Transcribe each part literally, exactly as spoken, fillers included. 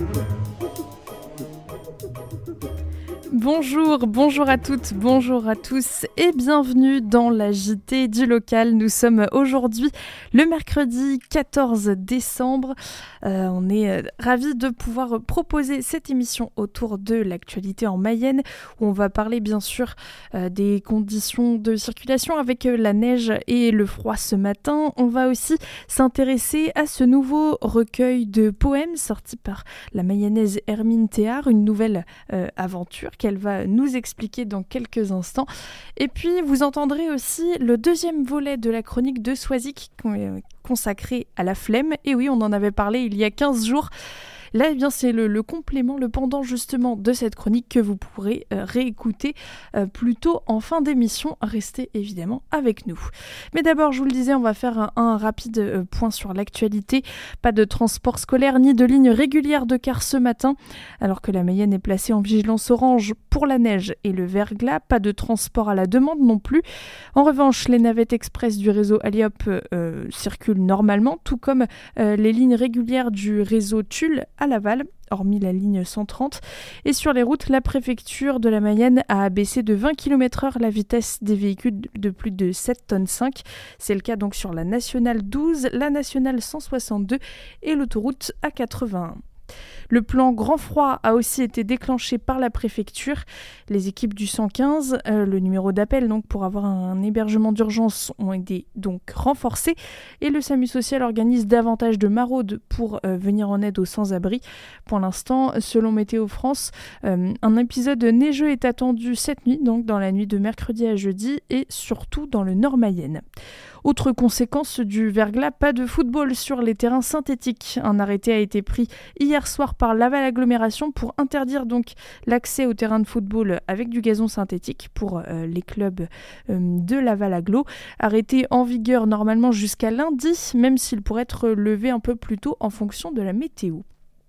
Bonjour, bonjour à toutes, bonjour à tous et bienvenue dans la J T du local. Nous sommes aujourd'hui le mercredi quatorze décembre. Euh, on est euh, ravis de pouvoir proposer cette émission autour de l'actualité en Mayenne où on va parler bien sûr euh, des conditions de circulation avec euh, la neige et le froid ce matin. On va aussi s'intéresser à ce nouveau recueil de poèmes sorti par la Mayonnaise Hermine Théard, une nouvelle euh, aventure qu'elle va nous expliquer dans quelques instants. Et puis, vous entendrez aussi le deuxième volet de la chronique de Swazik consacré à la flemme. Et oui, on en avait parlé il y a quinze jours. Là, eh bien, c'est le, le complément, le pendant justement de cette chronique que vous pourrez euh, réécouter euh, plus tôt en fin d'émission. Restez évidemment avec nous. Mais d'abord, je vous le disais, on va faire un, un rapide euh, point sur l'actualité. Pas de transport scolaire ni de ligne régulière de car ce matin, alors que la Mayenne est placée en vigilance orange pour la neige et le verglas. Pas de transport à la demande non plus. En revanche, les navettes express du réseau Alliop euh, circulent normalement, tout comme euh, les lignes régulières du réseau Tulle à Laval, hormis la ligne cent trente. Et sur les routes, la préfecture de la Mayenne a abaissé de vingt kilomètres heure la vitesse des véhicules de plus de sept tonnes cinq. C'est le cas donc sur la nationale douze, la nationale cent soixante-deux et l'autoroute A quatre-vingt-un. Le plan grand froid a aussi été déclenché par la préfecture. Les équipes du cent quinze, euh, le numéro d'appel donc pour avoir un, un hébergement d'urgence, ont été donc renforcés et le SAMU social organise davantage de maraudes pour euh, venir en aide aux sans-abri. Pour l'instant, selon Météo France, euh, un épisode neigeux est attendu cette nuit, donc dans la nuit de mercredi à jeudi et surtout dans le Nord Mayenne. Autre conséquence du verglas, pas de football sur les terrains synthétiques. Un arrêté a été pris hier soir par Laval Agglomération pour interdire donc l'accès aux terrains de football avec du gazon synthétique pour euh, les clubs euh, de Laval Agglo. Arrêté en vigueur normalement jusqu'à lundi, même s'il pourrait être levé un peu plus tôt en fonction de la météo.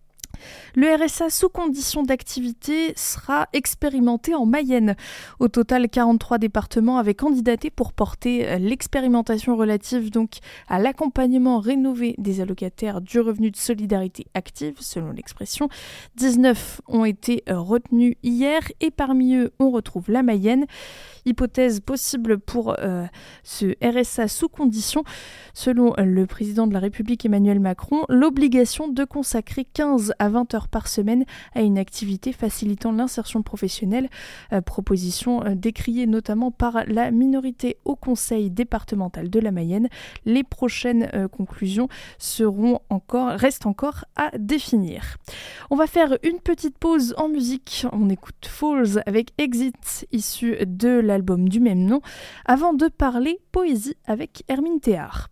Le R S A sous condition d'activité sera expérimenté en Mayenne. Au total, quarante-trois départements avaient candidaté pour porter l'expérimentation relative donc à l'accompagnement rénové des allocataires du revenu de solidarité active, selon l'expression. dix-neuf ont été retenus hier et parmi eux, on retrouve la Mayenne. Hypothèse possible pour euh, ce R S A sous condition, selon le président de la République Emmanuel Macron, l'obligation de consacrer quinze à vingt heures par semaine à une activité facilitant l'insertion professionnelle, euh, proposition euh, décriée notamment par la minorité au Conseil départemental de la Mayenne. Les prochaines euh, conclusions seront encore, restent encore à définir. On va faire une petite pause en musique. On écoute Falls avec Exit, issu de l'album du même nom, avant de parler poésie avec Hermine Théard.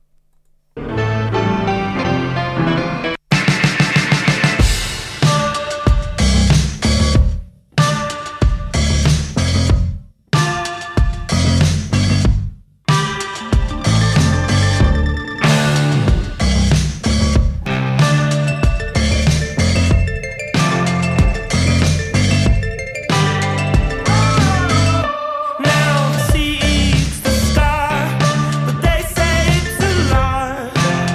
Now the sea eats the sky, but they say it's a lie.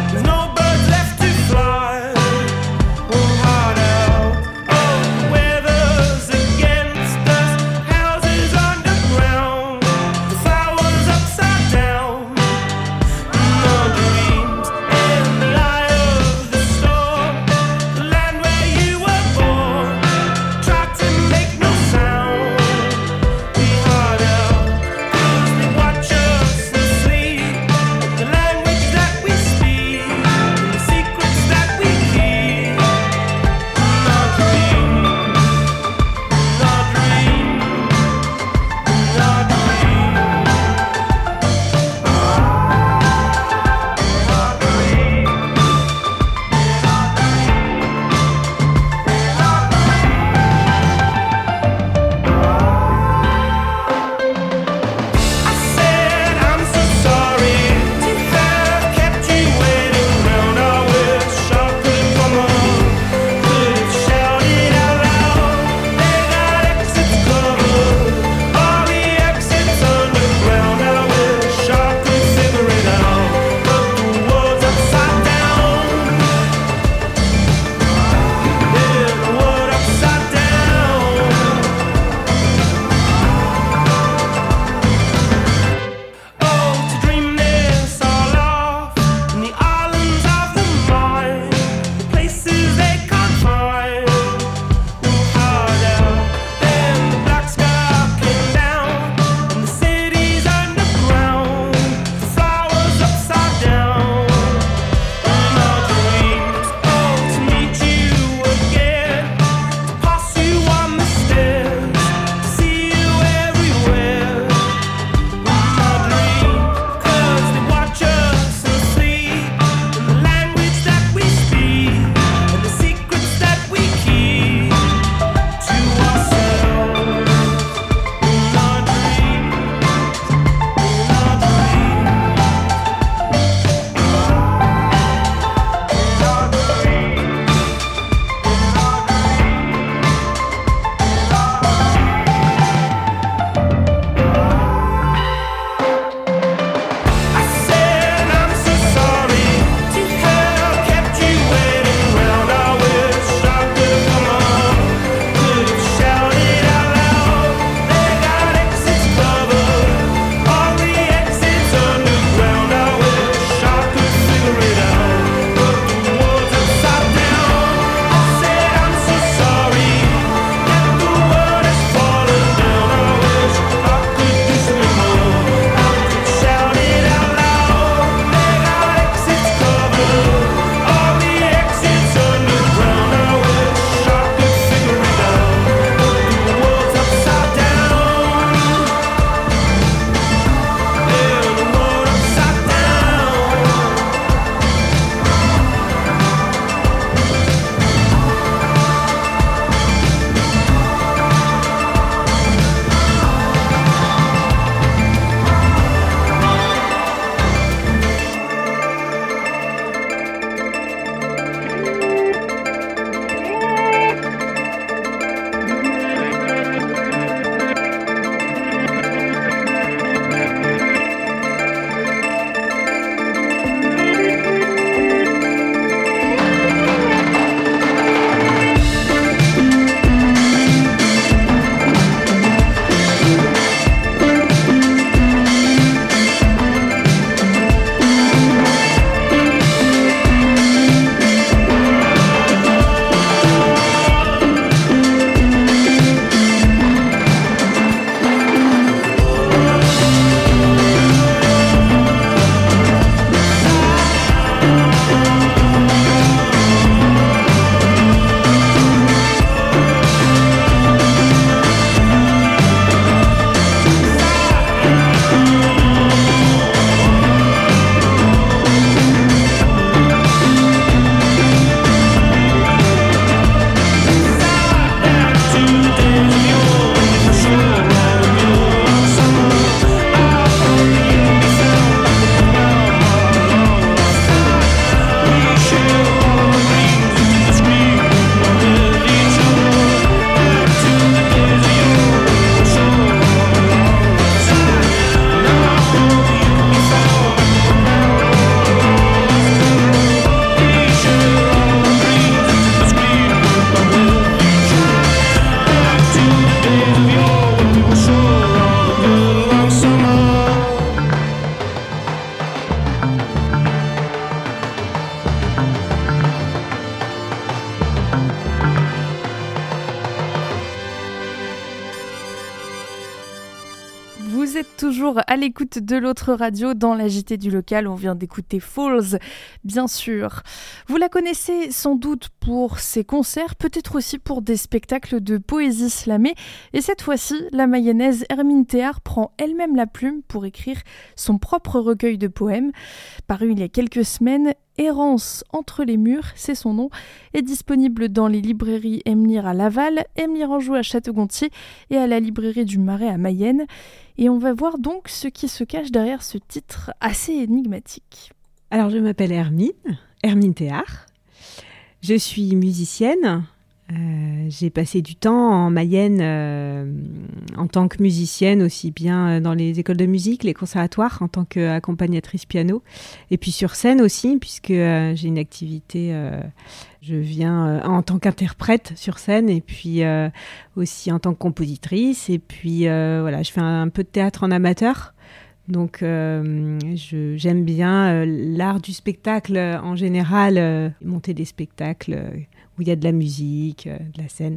Vous êtes toujours à l'écoute de l'autre radio dans la J T du local. On vient d'écouter Falls, bien sûr. Vous la connaissez sans doute pour ses concerts, peut-être aussi pour des spectacles de poésie slamée. Et cette fois-ci, la mayonnaise Hermine Théard prend elle-même la plume pour écrire son propre recueil de poèmes. Paru il y a quelques semaines, Errance entre les murs, c'est son nom, est disponible dans les librairies Emlir à Laval, Emlir Anjou à Château-Gontier et à la librairie du Marais à Mayenne. Et on va voir donc ce qui se cache derrière ce titre assez énigmatique. Alors je m'appelle Hermine, Hermine Théard. Je suis musicienne. Euh, j'ai passé du temps en Mayenne euh, en tant que musicienne, aussi bien dans les écoles de musique, les conservatoires, en tant qu'accompagnatrice piano, et puis sur scène aussi, puisque euh, j'ai une activité, euh, je viens euh, en tant qu'interprète sur scène, et puis euh, aussi en tant que compositrice, et puis euh, voilà, je fais un, un peu de théâtre en amateur. Donc euh, je, j'aime bien euh, l'art du spectacle en général, euh, monter des spectacles euh, où il y a de la musique, euh, de la scène.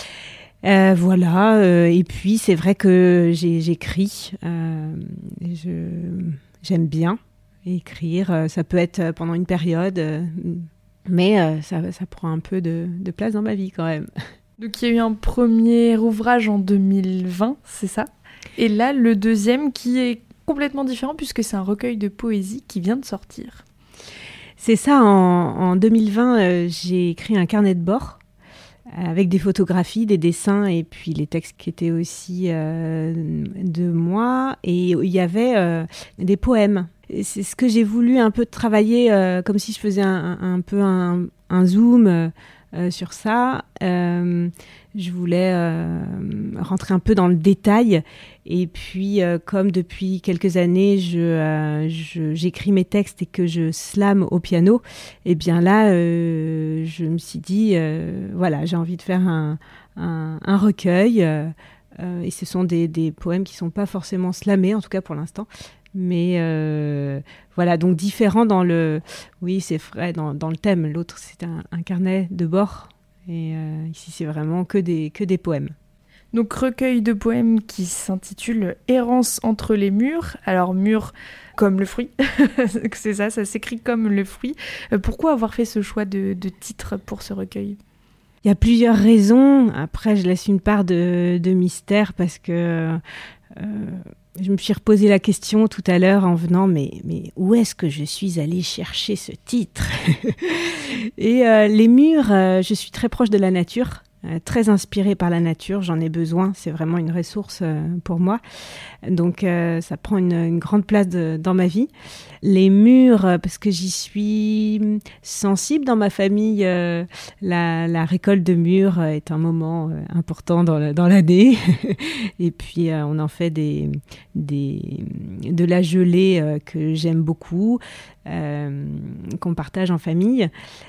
Euh, voilà, euh, et puis c'est vrai que j'ai, j'écris, euh, je, j'aime bien écrire, ça peut être pendant une période, euh, mais euh, ça, ça prend un peu de, de place dans ma vie quand même. Donc il y a eu un premier ouvrage en deux mille vingt, c'est ça ? Et là, le deuxième qui est complètement différent puisque c'est un recueil de poésie qui vient de sortir. C'est ça, en, en deux mille vingt, euh, j'ai écrit un carnet de bord euh, avec des photographies, des dessins et puis les textes qui étaient aussi euh, de moi. Et il y avait euh, des poèmes. Et c'est ce que j'ai voulu un peu travailler, euh, comme si je faisais un, un, un peu un, un zoom euh, euh, sur ça. Euh, je voulais euh, rentrer un peu dans le détail. Et puis, euh, comme depuis quelques années, je, euh, je, j'écris mes textes et que je slame au piano, et bien là, euh, je me suis dit, euh, voilà, j'ai envie de faire un, un, un recueil. Euh, euh, et ce sont des, des poèmes qui ne sont pas forcément slamés, en tout cas pour l'instant. Mais euh, voilà, donc différent dans le... Oui, c'est vrai, dans, dans le thème. L'autre, c'est un, un carnet de bord. Et euh, ici, c'est vraiment que des, que des poèmes. Donc, recueil de poèmes qui s'intitule « Errance entre les murs ». Alors, mur comme le fruit, c'est ça, ça s'écrit comme le fruit. Euh, pourquoi avoir fait ce choix de, de titre pour ce recueil ? Il y a plusieurs raisons. Après, je laisse une part de, de mystère parce que euh, je me suis reposé la question tout à l'heure en venant, mais, mais où est-ce que je suis allée chercher ce titre ? Et euh, les murs, euh, je suis très proche de la nature. Euh, très inspirée par la nature, j'en ai besoin, c'est vraiment une ressource euh, pour moi. Donc euh, ça prend une, une grande place de, dans ma vie. Les murs, euh, parce que j'y suis sensible dans ma famille, euh, la, la récolte de mûres est un moment euh, important dans, la, dans l'année. Et puis euh, on en fait des, des, de la gelée euh, que j'aime beaucoup, euh, qu'on partage en famille.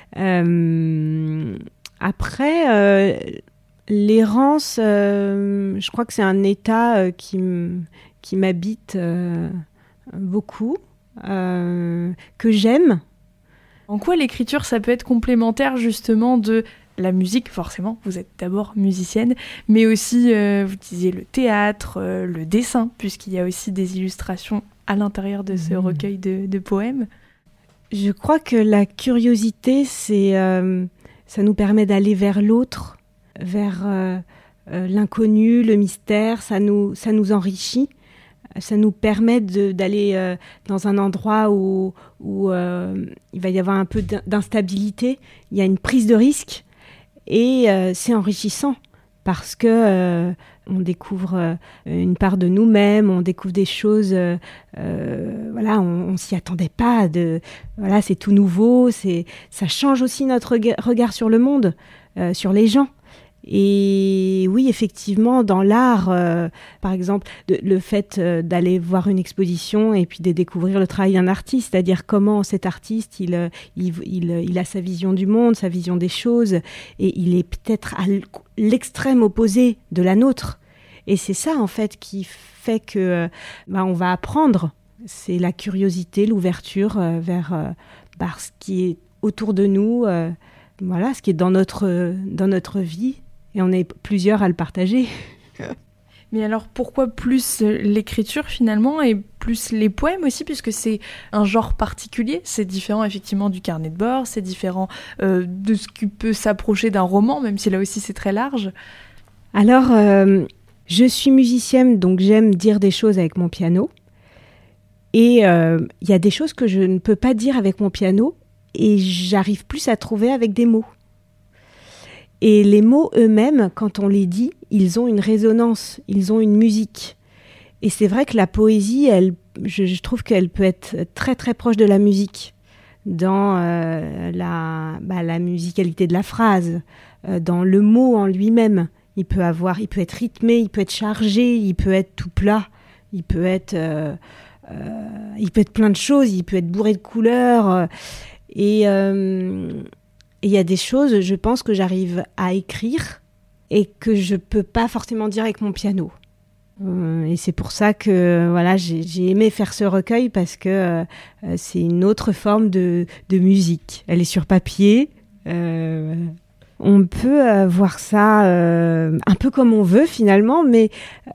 Euh, Après, euh, l'errance, euh, je crois que c'est un état euh, qui, m- qui m'habite euh, beaucoup, euh, que j'aime. En quoi l'écriture, ça peut être complémentaire justement de la musique, forcément, vous êtes d'abord musicienne, mais aussi, euh, vous disiez, le théâtre, euh, le dessin, puisqu'il y a aussi des illustrations à l'intérieur de ce mmh. recueil de, de poèmes. Je crois que la curiosité, c'est... Euh, ça nous permet d'aller vers l'autre, vers euh, euh, l'inconnu, le mystère, ça nous, ça nous enrichit, ça nous permet de, d'aller euh, dans un endroit où, où euh, il va y avoir un peu d'instabilité, il y a une prise de risque et euh, c'est enrichissant parce que euh, on découvre euh, une part de nous-mêmes, on découvre des choses, euh, euh, voilà, on, on s'y attendait pas. De, voilà, c'est tout nouveau, c'est, ça change aussi notre regard sur le monde, euh, sur les gens. Et oui, effectivement, dans l'art, euh, par exemple, de, le fait euh, d'aller voir une exposition et puis de découvrir le travail d'un artiste, c'est-à-dire comment cet artiste, il, il, il, il a sa vision du monde, sa vision des choses, et il est peut-être à l'extrême opposé de la nôtre. Et c'est ça, en fait, qui fait que bah, on va apprendre. C'est la curiosité, l'ouverture euh, vers euh, bah, ce qui est autour de nous, euh, voilà, ce qui est dans notre, dans notre vie. Et on est plusieurs à le partager. Mais alors pourquoi plus l'écriture finalement et plus les poèmes aussi, puisque c'est un genre particulier, c'est différent effectivement du carnet de bord, c'est différent euh, de ce qui peut s'approcher d'un roman, même si là aussi c'est très large. Alors, euh, je suis musicienne, donc j'aime dire des choses avec mon piano. Et il euh, y a des choses que je ne peux pas dire avec mon piano et j'arrive plus à trouver avec des mots. Et les mots eux-mêmes, quand on les dit, ils ont une résonance, ils ont une musique. Et c'est vrai que la poésie, elle, je, je trouve qu'elle peut être très très proche de la musique, dans euh, la, bah, la musicalité de la phrase, euh, dans le mot en lui-même. Il peut avoir, il peut être rythmé, il peut être chargé, il peut être tout plat, il peut être, euh, euh, il peut être plein de choses, il peut être bourré de couleurs. Euh, et il euh, y a des choses, je pense, que j'arrive à écrire et que je peux pas forcément dire avec mon piano. Euh, et c'est pour ça que voilà, j'ai, j'ai aimé faire ce recueil parce que euh, c'est une autre forme de, de musique. Elle est sur papier. Euh, voilà. On peut euh, voir ça euh, un peu comme on veut finalement, mais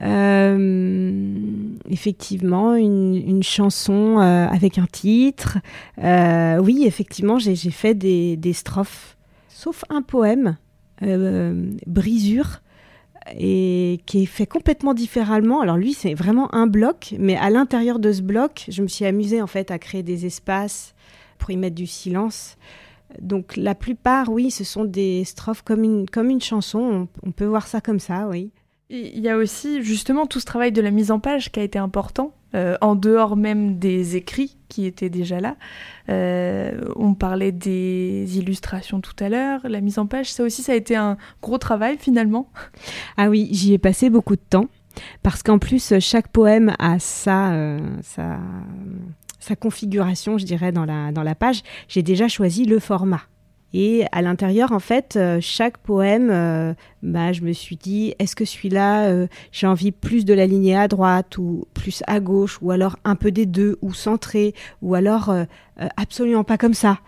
euh, effectivement, une, une chanson euh, avec un titre. Euh, oui, effectivement, j'ai, j'ai fait des, des strophes, sauf un poème, euh, Brisure, et qui est fait complètement différemment. Alors lui, c'est vraiment un bloc, mais à l'intérieur de ce bloc, je me suis amusée en fait à créer des espaces pour y mettre du silence. Donc la plupart, oui, ce sont des strophes comme une, comme une chanson, on, on peut voir ça comme ça, oui. Il y a aussi justement tout ce travail de la mise en page qui a été important, euh, en dehors même des écrits qui étaient déjà là. Euh, on parlait des illustrations tout à l'heure, la mise en page, ça aussi, ça a été un gros travail finalement. Ah oui, j'y ai passé beaucoup de temps, parce qu'en plus, chaque poème a sa... Euh, sa... sa configuration, je dirais, dans la, dans la page. J'ai déjà choisi le format. Et à l'intérieur, en fait, euh, chaque poème, euh, bah, je me suis dit, est-ce que celui-là, euh, j'ai envie plus de l'aligner à droite ou plus à gauche, ou alors un peu des deux, ou centré, ou alors euh, euh, absolument pas comme ça.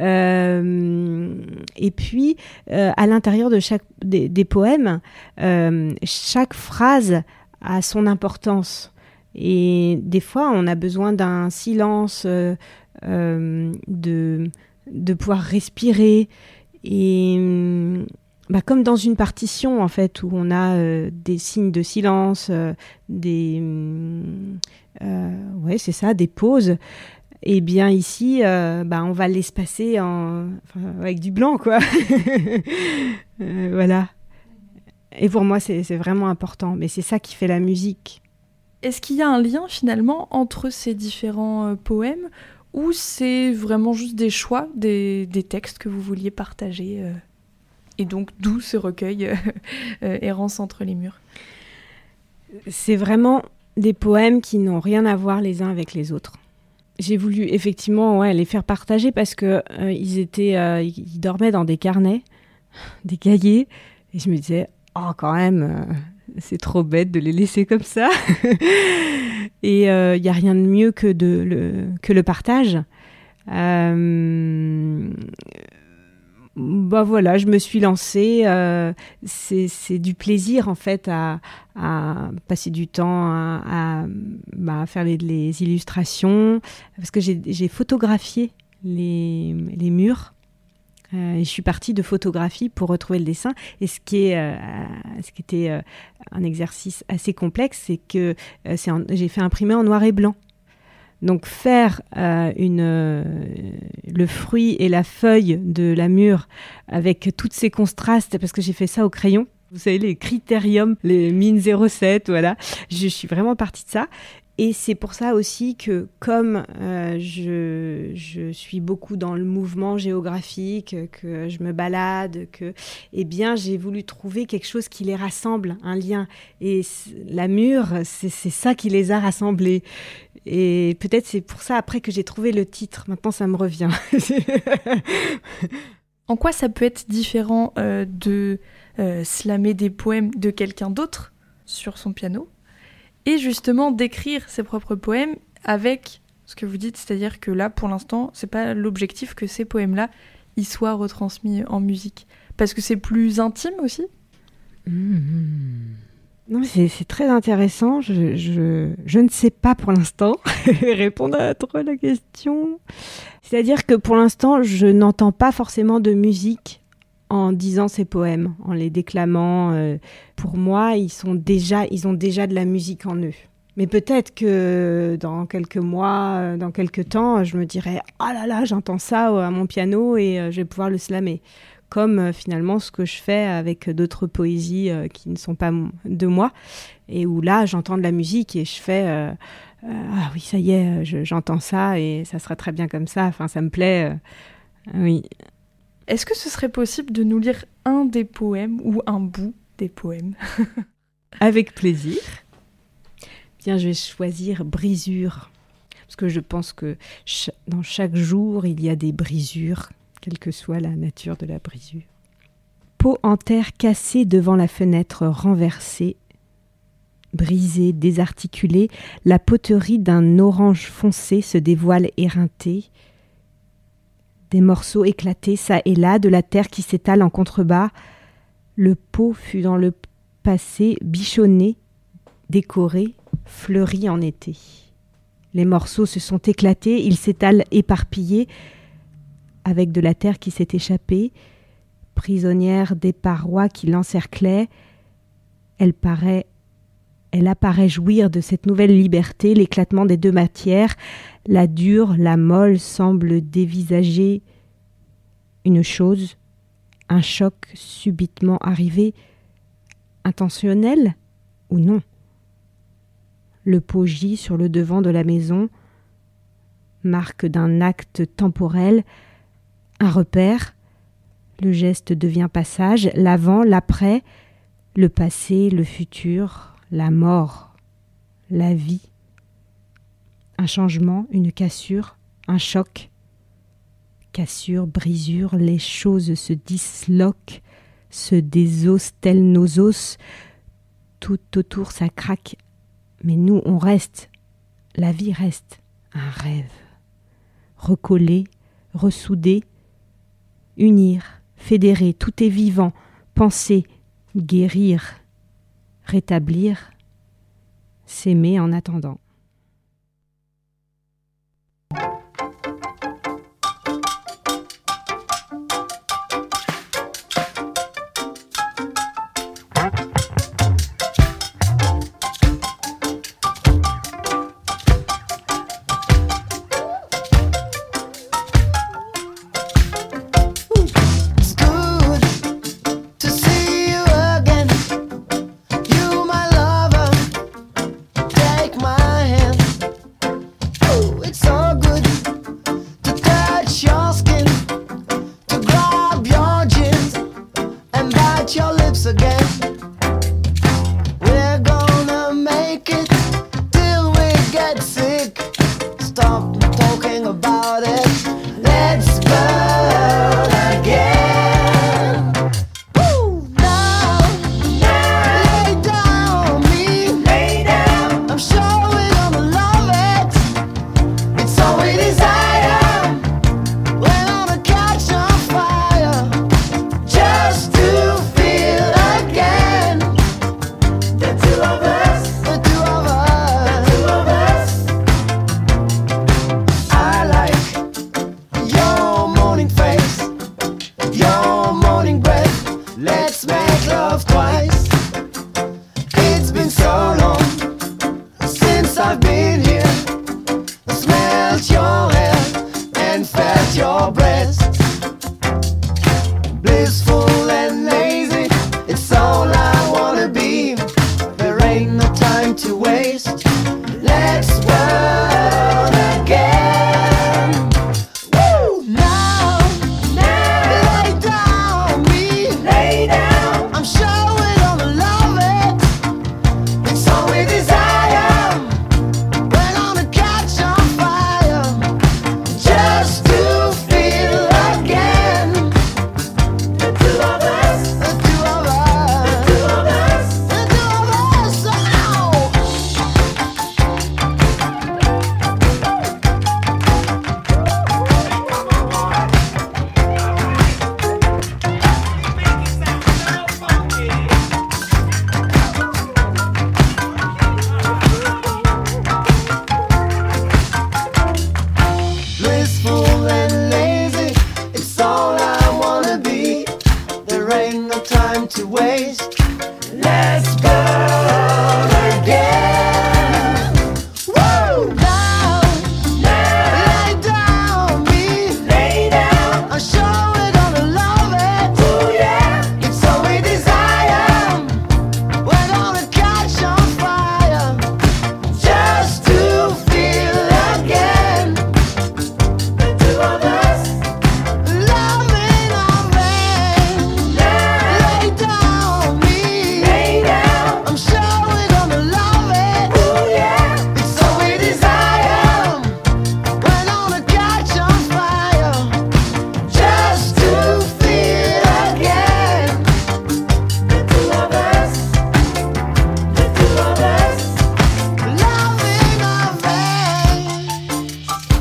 Euh, et puis, euh, à l'intérieur de chaque des, des poèmes, euh, chaque phrase a son importance. Et des fois, on a besoin d'un silence, euh, euh, de, de pouvoir respirer. Et bah, comme dans une partition, en fait, où on a euh, des signes de silence, euh, des, euh, ouais, c'est ça, des pauses. Et bien ici, euh, bah, on va l'espacer en, enfin, avec du blanc, quoi. euh, voilà. Et pour moi, c'est, c'est vraiment important. Mais c'est ça qui fait la musique. Est-ce qu'il y a un lien finalement entre ces différents euh, poèmes ou c'est vraiment juste des choix, des, des textes que vous vouliez partager euh, et donc d'où ce recueil euh, euh, Errance entre les murs? C'est vraiment des poèmes qui n'ont rien à voir les uns avec les autres. J'ai voulu effectivement ouais, les faire partager parce que euh, ils étaient, euh, ils dormaient dans des carnets, des cahiers, et je me disais oh quand même. Euh, c'est trop bête de les laisser comme ça. Et il euh, n'y a rien de mieux que, de le, que le partage. Euh, bah voilà, je me suis lancée. Euh, c'est, c'est du plaisir, en fait, à, à passer du temps à, à bah, faire les, les illustrations. Parce que j'ai, j'ai photographié les, les murs. Euh, et je suis partie de photographie pour retrouver le dessin. Et ce qui, est, euh, ce qui était euh, un exercice assez complexe, c'est que euh, c'est en, j'ai fait imprimer en noir et blanc. Donc faire euh, une, euh, le fruit et la feuille de la mûre avec tous ces contrastes, parce que j'ai fait ça au crayon. Vous savez, les critériums, les mine zéro sept, voilà. Je suis vraiment partie de ça. Et c'est pour ça aussi que comme euh, je, je suis beaucoup dans le mouvement géographique, que je me balade, que, eh bien, j'ai voulu trouver quelque chose qui les rassemble, un lien. Et la mûre, c'est, c'est ça qui les a rassemblés. Et peut-être c'est pour ça après que j'ai trouvé le titre. Maintenant, ça me revient. En quoi ça peut être différent euh, de euh, slammer des poèmes de quelqu'un d'autre sur son piano ? Et justement d'écrire ses propres poèmes avec ce que vous dites, c'est-à-dire que là, pour l'instant, c'est pas l'objectif que ces poèmes-là, ils soient retransmis en musique. Parce que c'est plus intime aussi ? Mmh. Non, c'est, c'est très intéressant. Je, je, je ne sais pas pour l'instant répondre à trop la question. C'est-à-dire que pour l'instant, je n'entends pas forcément de musique en disant ces poèmes, en les déclamant. Euh, pour moi, ils sont déjà, ils ont déjà de la musique en eux. Mais peut-être que dans quelques mois, dans quelques temps, je me dirais « Ah là là, j'entends ça à mon piano et je vais pouvoir le slammer ». Comme euh, finalement ce que je fais avec d'autres poésies euh, qui ne sont pas de moi, et où là, j'entends de la musique et je fais euh, euh, « Ah oui, ça y est, je, j'entends ça et ça sera très bien comme ça, enfin, ça me plaît. Euh, » Oui. Est-ce que ce serait possible de nous lire un des poèmes ou un bout des poèmes ? Avec plaisir. Bien, je vais choisir Brisure, parce que je pense que ch- dans chaque jour, il y a des brisures, quelle que soit la nature de la brisure. Peau en terre cassée devant la fenêtre renversée, brisée, désarticulée, la poterie d'un orange foncé se dévoile éreintée. Des morceaux éclatés çà et là, de la terre qui s'étale en contrebas. Le pot fut dans le passé bichonné, décoré, fleuri en été. Les morceaux se sont éclatés, ils s'étalent éparpillés, avec de la terre qui s'est échappée, prisonnière des parois qui l'encerclaient. Elle paraît, elle apparaît jouir de cette nouvelle liberté, l'éclatement des deux matières. La dure, la molle semblent dévisager une chose, un choc subitement arrivé, intentionnel ou non. Le pot gît sur le devant de la maison, marque d'un acte temporel, un repère. Le geste devient passage, l'avant, l'après, le passé, le futur, la mort, la vie. Un changement, une cassure, un choc. Cassure, brisure, les choses se disloquent, se désossent tels nos os. Tout autour ça craque, mais nous on reste, la vie reste, un rêve. Recoller, ressouder, unir, fédérer, tout est vivant, penser, guérir, rétablir, s'aimer en attendant. The two of us, the two of us. days. Let's burn again. Woo! Down, lay down, me, lay down. I'm sure we're gonna love it. Ooh yeah, it's all we desire. We're gonna catch on fire, just to feel again. The two of us, loving our veins. Lay down, me, lay down. I'm sure we're gonna love it. Ooh yeah, it's all we desire. We're gonna catch on fire, just to feel again. The two of us, the two of us, loving our veins.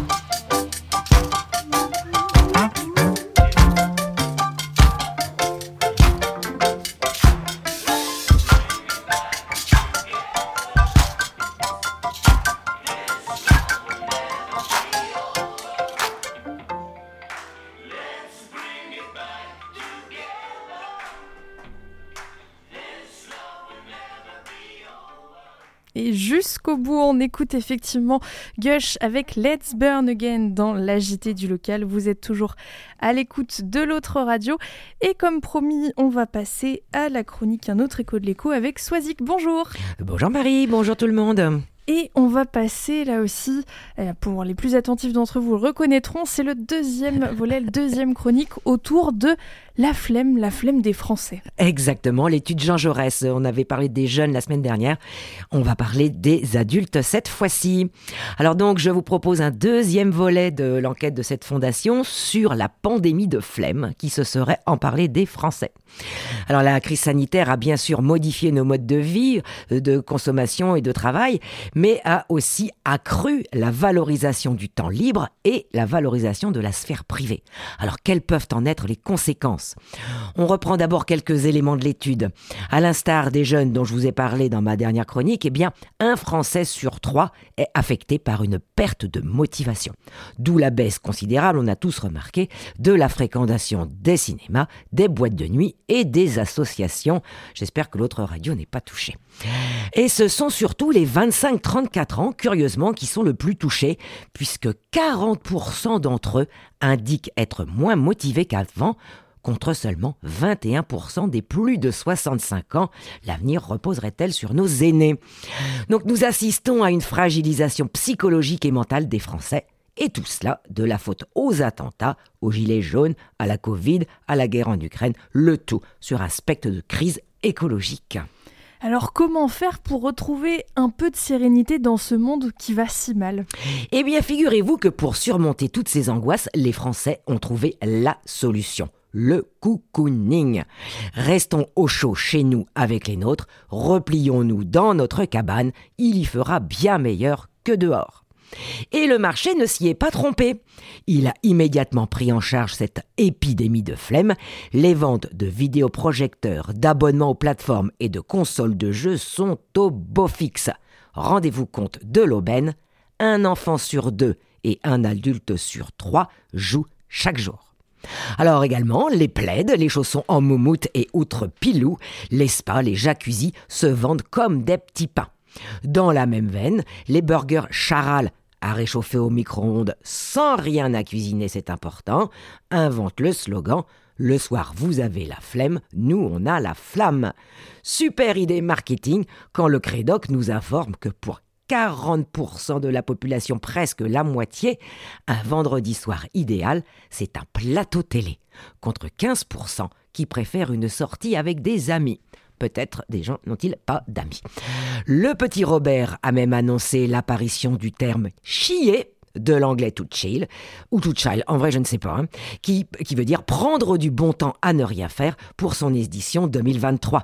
Et jusqu'au bout, on écoute effectivement Gush avec Let's Burn Again dans l'A J T du local. Vous êtes toujours à l'écoute de l'autre radio. Et comme promis, on va passer à la chronique Un autre écho de l'écho avec Swazik. Bonjour. Bonjour Marie, bonjour tout le monde. Et on va passer là aussi, euh, pour les plus attentifs d'entre vous le reconnaîtront, c'est le deuxième volet, le deuxième chronique autour de la flemme, la flemme des Français. Exactement, l'étude Jean Jaurès, on avait parlé des jeunes la semaine dernière, on va parler des adultes cette fois-ci. Alors donc, je vous propose un deuxième volet de l'enquête de cette fondation sur la pandémie de flemme qui se serait emparée des Français. Alors la crise sanitaire a bien sûr modifié nos modes de vie, de consommation et de travail, mais a aussi accru la valorisation du temps libre et la valorisation de la sphère privée. Alors quelles peuvent en être les conséquences ? On reprend d'abord quelques éléments de l'étude. À l'instar des jeunes dont je vous ai parlé dans ma dernière chronique, eh bien, un Français sur trois est affecté par une perte de motivation. D'où la baisse considérable, on a tous remarqué, de la fréquentation des cinémas, des boîtes de nuit et des associations. J'espère que l'autre radio n'est pas touchée. Et ce sont surtout les vingt-cinq trente-quatre ans, curieusement, qui sont le plus touchés, puisque quarante pour cent d'entre eux indiquent être moins motivés qu'avant, contre seulement vingt et un pour cent des plus de soixante-cinq ans. L'avenir reposerait-elle sur nos aînés ? Donc nous assistons à une fragilisation psychologique et mentale des Français. Et tout cela de la faute aux attentats, aux gilets jaunes, à la Covid, à la guerre en Ukraine, le tout sur un spectre de crise écologique. Alors comment faire pour retrouver un peu de sérénité dans ce monde qui va si mal ? Eh bien, figurez-vous que pour surmonter toutes ces angoisses, les Français ont trouvé la solution. Le cocooning. Restons au chaud chez nous avec les nôtres, replions-nous dans notre cabane, il y fera bien meilleur que dehors. Et le marché ne s'y est pas trompé. Il a immédiatement pris en charge cette épidémie de flemme. Les ventes de vidéoprojecteurs, d'abonnements aux plateformes et de consoles de jeux sont au beau fixe. Rendez-vous compte de l'aubaine, un enfant sur deux et un adulte sur trois jouent chaque jour. Alors également, les plaids, les chaussons en moumoute et outre pilou, les spas, les jacuzzis se vendent comme des petits pains. Dans la même veine, les burgers Charal à réchauffer au micro-ondes sans rien à cuisiner, c'est important, inventent le slogan « Le soir, vous avez la flemme, nous, on a la flamme ». Super idée marketing quand le Crédoc nous informe que pour quarante pour cent de la population, presque la moitié, un vendredi soir idéal, c'est un plateau télé, contre quinze pour cent qui préfèrent une sortie avec des amis. Peut-être des gens n'ont-ils pas d'amis. Le petit Robert a même annoncé l'apparition du terme « chier » de l'anglais « to chill » ou « to chill », en vrai je ne sais pas, hein, qui, qui veut dire « prendre du bon temps à ne rien faire » pour son édition deux mille vingt-trois.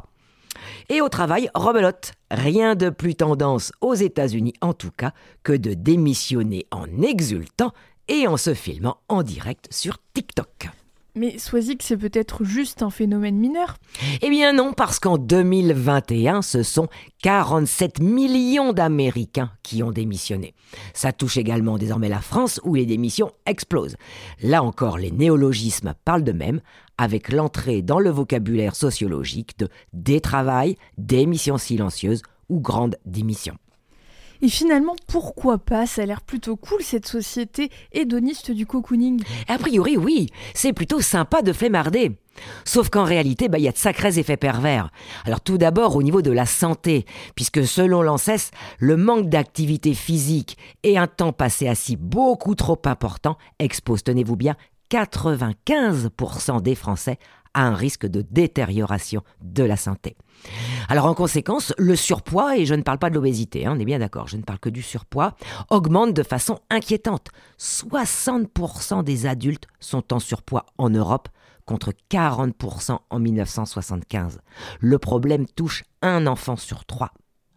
Et au travail, rebelote. Rien de plus tendance aux États-Unis en tout cas que de démissionner en exultant et en se filmant en direct sur TikTok. Mais Swazik, c'est peut-être juste un phénomène mineur ? Eh bien non, parce qu'en deux mille vingt et un, ce sont quarante-sept millions d'Américains qui ont démissionné. Ça touche également désormais la France où les démissions explosent. Là encore, les néologismes parlent d'eux-mêmes. avec l'entrée dans le vocabulaire sociologique de détravail, démission silencieuse ou grande démission. Et finalement, pourquoi pas? Ça a l'air plutôt cool, cette société hédoniste du cocooning. A priori, oui, c'est plutôt sympa de flemmarder. Sauf qu'en réalité, bah, y a de sacrés effets pervers. Alors tout d'abord au niveau de la santé, puisque selon l'ANSES, le manque d'activité physique et un temps passé assis beaucoup trop important expose, tenez-vous bien, quatre-vingt-quinze pour cent des Français à un risque de détérioration de la santé. Alors en conséquence, le surpoids, et je ne parle pas de l'obésité, hein, on est bien d'accord, je ne parle que du surpoids, augmente de façon inquiétante. soixante pour cent des adultes sont en surpoids en Europe, contre quarante pour cent en dix-neuf cent soixante-quinze. Le problème touche un enfant sur trois.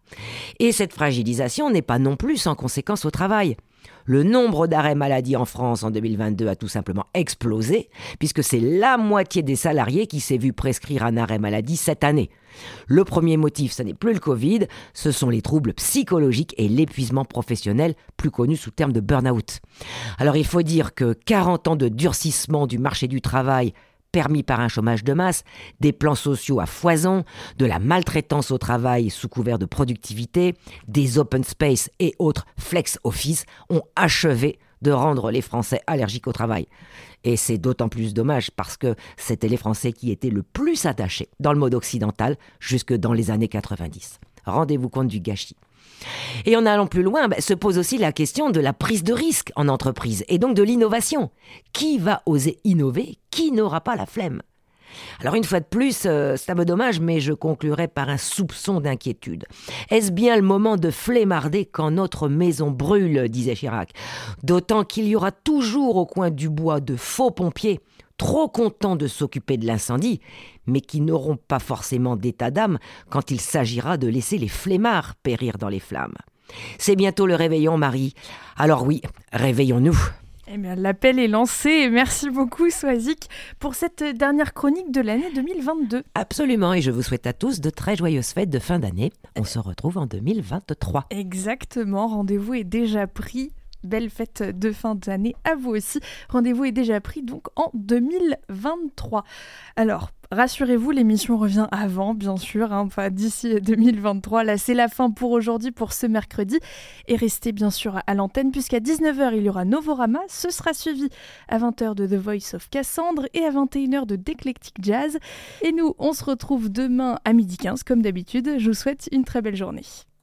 Et cette fragilisation n'est pas non plus sans conséquence au travail. Le nombre d'arrêts maladie en France en deux mille vingt-deux a tout simplement explosé, puisque c'est la moitié des salariés qui s'est vu prescrire un arrêt maladie cette année. Le premier motif, ce n'est plus le Covid, ce sont les troubles psychologiques et l'épuisement professionnel, plus connu sous le terme de burn-out. Alors il faut dire que quarante ans de durcissement du marché du travail permis par un chômage de masse, des plans sociaux à foison, de la maltraitance au travail sous couvert de productivité, des open space et autres flex office ont achevé de rendre les Français allergiques au travail. Et c'est d'autant plus dommage parce que c'était les Français qui étaient le plus attachés dans le mode occidental jusque dans les années quatre-vingt-dix. Rendez-vous compte du gâchis. Et en allant plus loin, bah, se pose aussi la question de la prise de risque en entreprise et donc de l'innovation. Qui va oser innover? Qui n'aura pas la flemme? Alors une fois de plus, euh, c'est un peu dommage, mais je conclurai par un soupçon d'inquiétude. Est-ce bien le moment de flemmarder quand notre maison brûle, disait Chirac? D'autant qu'il y aura toujours au coin du bois de faux pompiers, trop contents de s'occuper de l'incendie, mais qui n'auront pas forcément d'état d'âme quand il s'agira de laisser les flemmards périr dans les flammes. C'est bientôt le réveillon, Marie. Alors oui, réveillons-nous. Eh bien, l'appel est lancé. Merci beaucoup, Swazik, pour cette dernière chronique de l'année deux mille vingt-deux. Absolument, et je vous souhaite à tous de très joyeuses fêtes de fin d'année. On se retrouve en deux mille vingt-trois. Exactement, rendez-vous est déjà pris. Belle fête de fin d'année à vous aussi. Rendez-vous est déjà pris donc en deux mille vingt-trois. Alors, rassurez-vous, l'émission revient avant, bien sûr, hein, enfin d'ici deux mille vingt-trois. Là, c'est la fin pour aujourd'hui, pour ce mercredi. Et restez bien sûr à l'antenne, puisqu'à dix-neuf heures, il y aura Novorama. Ce sera suivi à vingt heures de The Voice of Cassandre et à vingt et une heures de D'Eclectic Jazz. Et nous, on se retrouve demain à midi quinze, comme d'habitude. Je vous souhaite une très belle journée.